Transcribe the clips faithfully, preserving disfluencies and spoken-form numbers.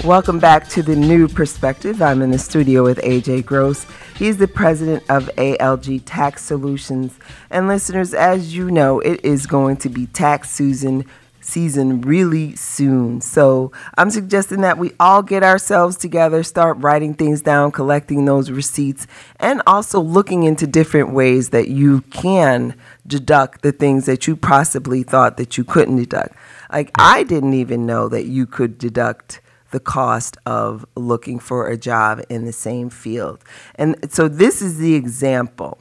Welcome back to The New Perspective. I'm in the studio with A J Gross. He's the president of A L G Tax Solutions. And listeners, as you know, it is going to be tax season season really soon. So I'm suggesting that we all get ourselves together, start writing things down, collecting those receipts, and also looking into different ways that you can deduct the things that you possibly thought that you couldn't deduct. Like, I didn't even know that you could deduct the cost of looking for a job in the same field. And so this is the example.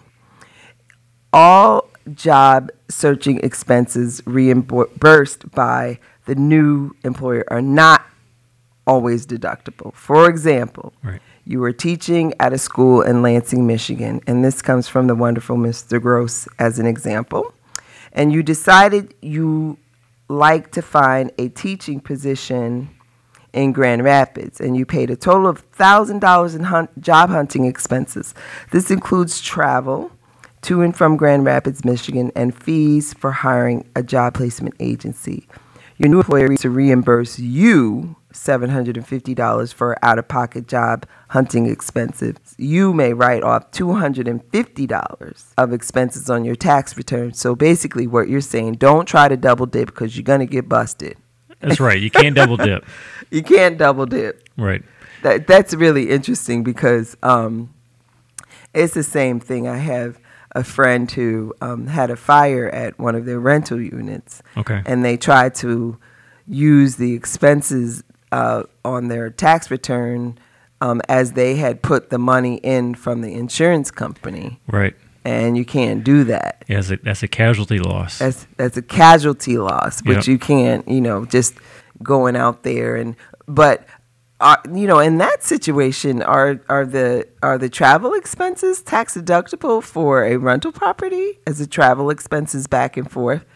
All job searching expenses reimbursed by the new employer are not always deductible. For example, right. You were teaching at a school in Lansing, Michigan, and this comes from the wonderful Mister Gross as an example, and you decided you like to find a teaching position in Grand Rapids, and you paid a total of one thousand dollars in hunt, job hunting expenses. This includes travel to and from Grand Rapids, Michigan, and fees for hiring a job placement agency. Your new employer agrees to reimburse you seven hundred fifty dollars for out-of-pocket job hunting expenses. You may write off two hundred fifty dollars of expenses on your tax return. So basically what you're saying, don't try to double dip because you're going to get busted. That's right. You can't double dip. You can't double dip. Right. That That's really interesting because um, it's the same thing. I have a friend who um, had a fire at one of their rental units. Okay. And they tried to use the expenses uh, on their tax return um, as they had put the money in from the insurance company. Right. And you can't do that. Yeah, that's a, that's a casualty loss. That's that's a casualty loss, but Yep. you can't, you know, just going out there and but. Uh, you know, in that situation, are are the are the travel expenses tax deductible for a rental property as the travel expenses back and forth,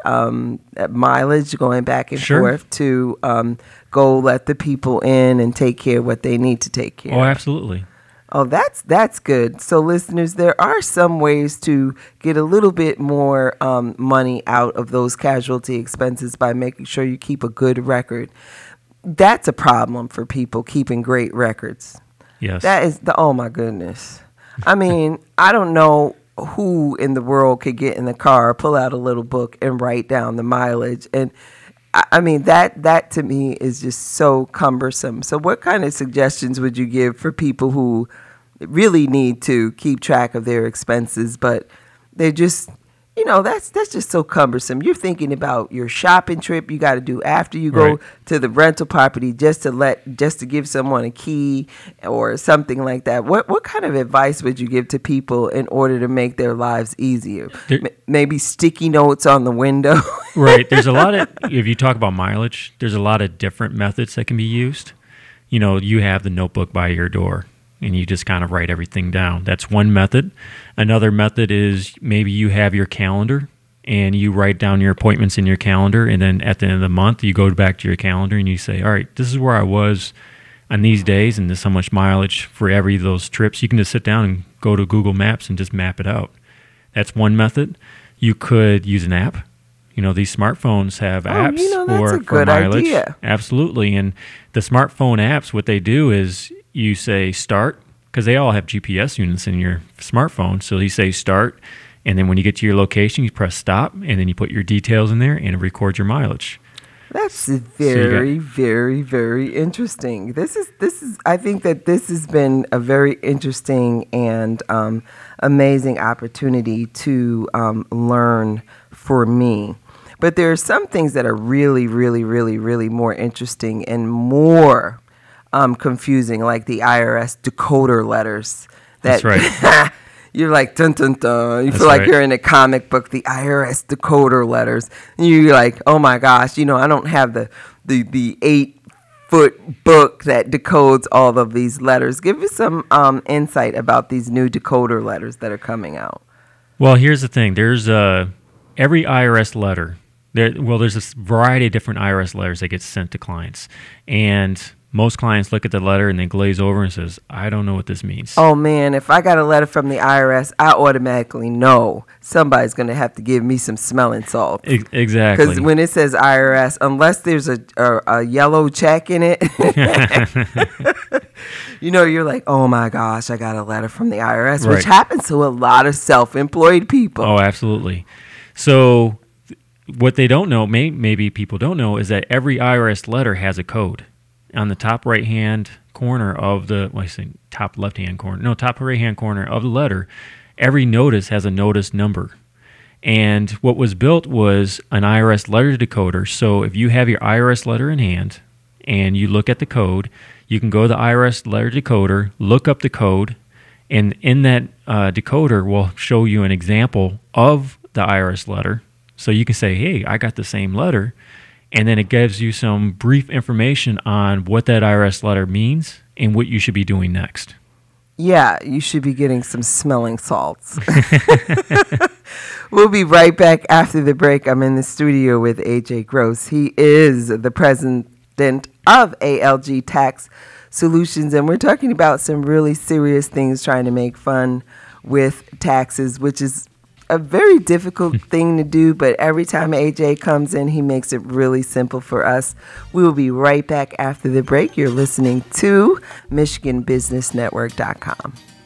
um, mileage going back and Sure. forth to um, go let the people in and take care of what they need to take care Oh, of? absolutely. Oh, that's that's good. So, listeners, there are some ways to get a little bit more um, money out of those casualty expenses by making sure you keep a good record. That's a problem for people keeping great records. Yes. That is the, oh my goodness. I mean, I don't know who in the world could get in the car, pull out a little book and write down the mileage. And I, I mean, that, that to me is just so cumbersome. So what kind of suggestions would you give for people who really need to keep track of their expenses, but they just, you know, that's that's just so cumbersome. You're thinking about your shopping trip you got to do after you go Right. to the rental property just to let just to give someone a key or something like that. What what kind of advice would you give to people in order to make their lives easier? There- M- maybe sticky notes on the window. Right. There's a lot of, if you talk about mileage, there's a lot of different methods that can be used. You know, you have the notebook by your door and you just kind of write everything down. That's one method. Another method is maybe you have your calendar and you write down your appointments in your calendar, and then at the end of the month, you go back to your calendar and you say, all right, this is where I was on these days and this is how much mileage for every of those trips. You can just sit down and go to Google Maps and just map it out. That's one method. You could use an app. You know, these smartphones have Oh, apps you know, that's for, a for good mileage. idea. Absolutely. And the smartphone apps, what they do is you say start, because they all have G P S units in your smartphone. So you say start, and then when you get to your location, you press stop, and then you put your details in there, and it records your mileage. That's So very, you got- very, very interesting. This is, this is. I think that this has been a very interesting and um, amazing opportunity to um, learn for me. But there are some things that are really, really, really, really more interesting and more um, confusing, like the I R S decoder letters. That That's right. You're like, dun, dun, dun. You That's feel like right. you're in a comic book, the I R S decoder letters. And you're like, oh my gosh, you know, I don't have the, the, the eight foot book that decodes all of these letters. Give us some um, insight about these new decoder letters that are coming out. Well, here's the thing. There's uh, every I R S letter. There, well, there's a variety of different I R S letters that get sent to clients. And most clients look at the letter and they glaze over and says, I don't know what this means. Oh, man, if I got a letter from the I R S, I automatically know somebody's going to have to give me some smelling salts. E- exactly. Because when it says I R S, unless there's a, a, a yellow check in it, you know, you're like, oh, my gosh, I got a letter from the I R S, right. which happens to a lot of self-employed people. Oh, absolutely. So what they don't know, may, maybe people don't know, is that every I R S letter has a code. On the top right-hand corner of the, well, I say top left-hand corner, no, top right-hand corner of the letter, every notice has a notice number. And what was built was an I R S letter decoder. So if you have your I R S letter in hand and you look at the code, you can go to the I R S letter decoder, look up the code, and in that uh, decoder will show you an example of the I R S letter. So you can say, hey, I got the same letter. And then it gives you some brief information on what that I R S letter means and what you should be doing next. Yeah, you should be getting some smelling salts. We'll be right back after the break. I'm in the studio with A J Gross. He is the president of A L G Tax Solutions, and we're talking about some really serious things, trying to make fun with taxes, which is a very difficult thing to do, but every time A J comes in, he makes it really simple for us. We will be right back after the break. You're listening to Michigan Business Network dot com.